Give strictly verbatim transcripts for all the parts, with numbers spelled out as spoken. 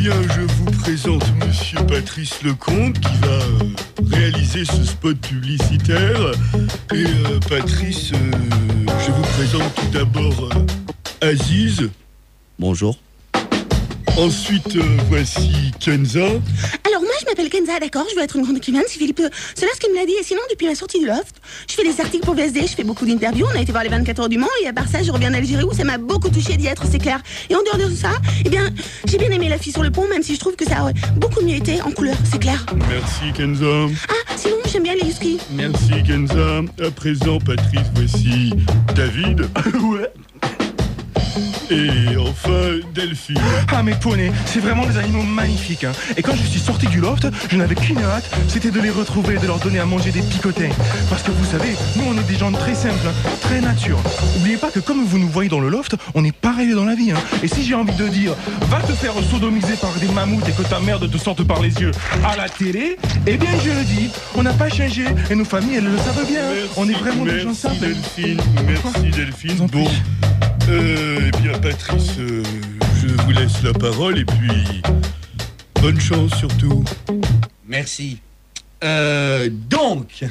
bien, je vous présente Monsieur Patrice Lecomte qui va euh, réaliser ce spot publicitaire. Et euh, Patrice, euh, je vous présente tout d'abord euh, Aziz. Bonjour. Ensuite, euh, voici Kenza. Alors moi je m'appelle Kenza, d'accord, je veux être une grande écrivaine, c'est Philippe Solers qui me l'a dit. Et sinon depuis la sortie du Loft, je fais des articles pour V S D, je fais beaucoup d'interviews, on a été voir les vingt-quatre heures du Mans. Et à part ça je reviens d'Algérie où ça m'a beaucoup touché d'y être, c'est clair. Et en dehors de ça, eh bien j'ai bien aimé La fille sur le pont, même si je trouve que ça aurait beaucoup mieux été en couleur, c'est clair. Merci Kenza. Ah sinon j'aime bien les huskies. Merci Kenza. À présent Patrice, voici David. Ouais. Et enfin Delphine. Ah mes poneys, c'est vraiment des animaux magnifiques hein. Et quand je suis sorti du loft, je n'avais qu'une hâte, c'était de les retrouver et de leur donner à manger des picotés. Parce que vous savez, nous on est des gens très simples, hein, très nature. Oubliez pas que comme vous nous voyez dans le loft, on est pareil dans la vie hein. Et si j'ai envie de dire, va te faire sodomiser par des mammouths et que ta merde te sorte par les yeux à la télé, eh bien je le dis, on n'a pas changé et nos familles elles le savent bien. Merci, on est vraiment des gens simples. Delphine, merci Delphine. Bon, euh, eh bien Patrice, euh, je vous laisse la parole et puis bonne chance surtout. Merci. Euh, donc,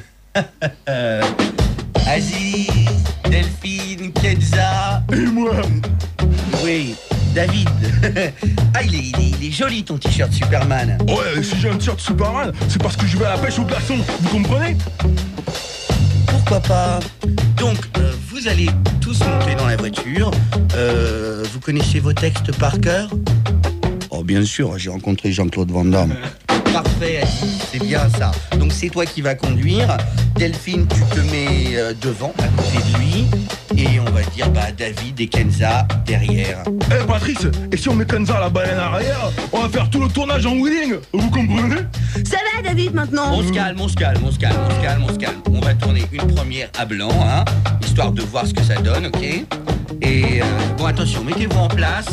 Aziz, Delphine, Kenza Et moi. Oui, David. Ah, il est, il, est, il est joli ton t-shirt Superman. Ouais, si j'ai un t-shirt Superman, c'est parce que je vais à la pêche au glaçon, vous comprenez? Pourquoi pas? Donc, euh, vous allez tous monter dans la voiture. Euh, vous connaissez vos textes par cœur? Oh, bien sûr, j'ai rencontré Jean-Claude Van Damme. Parfait, Aziz, c'est bien ça. Donc, c'est toi qui vas conduire. Delphine, tu te mets euh, devant, à côté de lui. Et on va dire, bah, David et Kenza derrière. Eh hey, Patrice, et si on met Kenza à la baleine arrière, on va faire tout le tournage en wheeling, vous comprenez? Ça va David maintenant? On se calme, on se calme, on se calme, on se calme, on se calme. On va tourner une première à blanc, hein, histoire de voir ce que ça donne, ok? Et euh, bon, attention, mettez-vous en place.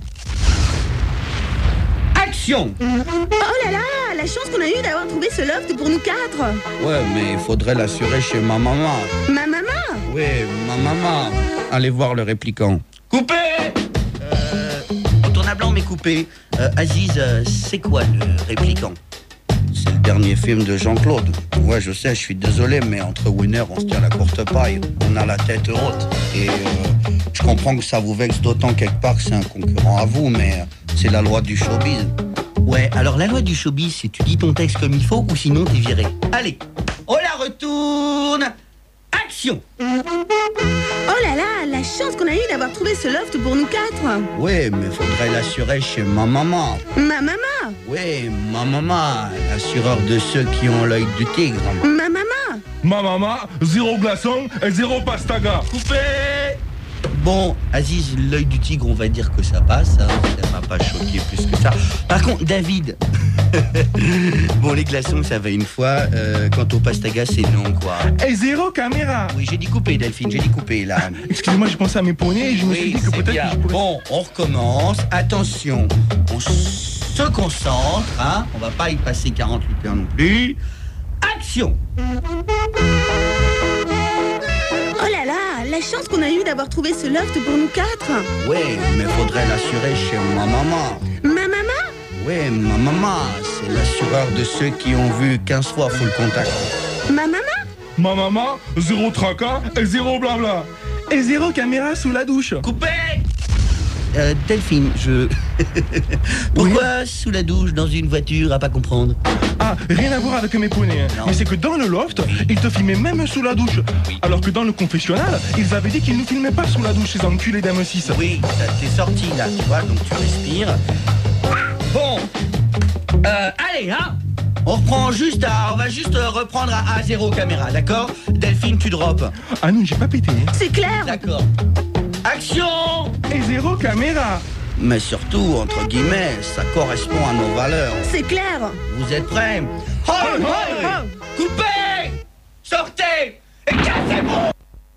Action! Oh là là, la chance qu'on a eue d'avoir trouvé ce loft pour nous quatre. Ouais, mais il faudrait l'assurer chez ma maman. Ma maman? Ouais, ma maman. Allez voir le répliquant. Coupé! Euh, on tourne à blanc, mais coupé. Euh, Aziz, euh, c'est quoi le répliquant? C'est le dernier film de Jean-Claude. Ouais, je sais, je suis désolé, mais entre winners, on se tient la courte paille. On a la tête haute. Et euh, je comprends que ça vous vexe d'autant quelque part que c'est un concurrent à vous, mais euh, c'est la loi du showbiz. Ouais, alors la loi du showbiz, c'est tu dis ton texte comme il faut ou sinon t'es viré. Allez, on la retourne. Action! Oh là là, la chance qu'on a eue d'avoir trouvé ce loft pour nous quatre. Ouais, mais faudrait l'assurer chez ma maman. Ma maman? Ouais, ma maman, l'assureur de ceux qui ont l'œil du tigre. Ma maman? Ma maman, zéro glaçon et zéro pastaga. Coupé! Bon, Aziz, l'œil du tigre, on va dire que ça passe, hein. Ça m'a pas choqué plus que ça. Par contre, David, bon, les glaçons, ça va une fois. Euh, quant au pastaga, c'est non, quoi. Et zéro caméra. Oui, j'ai dit couper, Delphine, j'ai dit couper, là. Excusez-moi, j'ai pensé à mes poneys et je me Oui, suis dit que c'est peut-être bien. que je pourrais... Bon, on recommence. Attention, on se concentre, hein. On va pas y passer quarante-huit heures non plus. Action! Oh là là, la chance qu'on a eue d'avoir trouvé ce loft pour nous quatre. Ouais, mais faudrait l'assurer chez ma maman. Ma maman? Ouais, ma maman, c'est l'assureur de ceux qui ont vu quinze fois Full Contact. Ma maman? Ma maman, zéro tracas et zéro blabla. Et zéro caméra sous la douche. Coupé! Euh, Delphine, je... Pourquoi sous la douche dans une voiture à pas comprendre? Ah, rien à voir avec mes poneys. Hein. Non. Mais c'est que dans le loft, ils te filmaient même sous la douche. Oui. Alors que dans le confessionnal, ils avaient dit qu'ils nous filmaient pas sous la douche, ces enculés d'M six. Oui, ça t'es sorti là, tu vois, donc tu respires. Bon, euh, allez, hein. On reprend juste à... On va juste reprendre à, à zéro caméra, d'accord? Delphine, tu drops. Ah non, j'ai pas pété. Hein. C'est clair. D'accord. Action! Et zéro caméra. Mais surtout, entre guillemets, ça correspond à nos valeurs. C'est clair. Vous êtes prêts? Hoi, hoi, hoi. Coupez! Sortez! Et cassez-vous!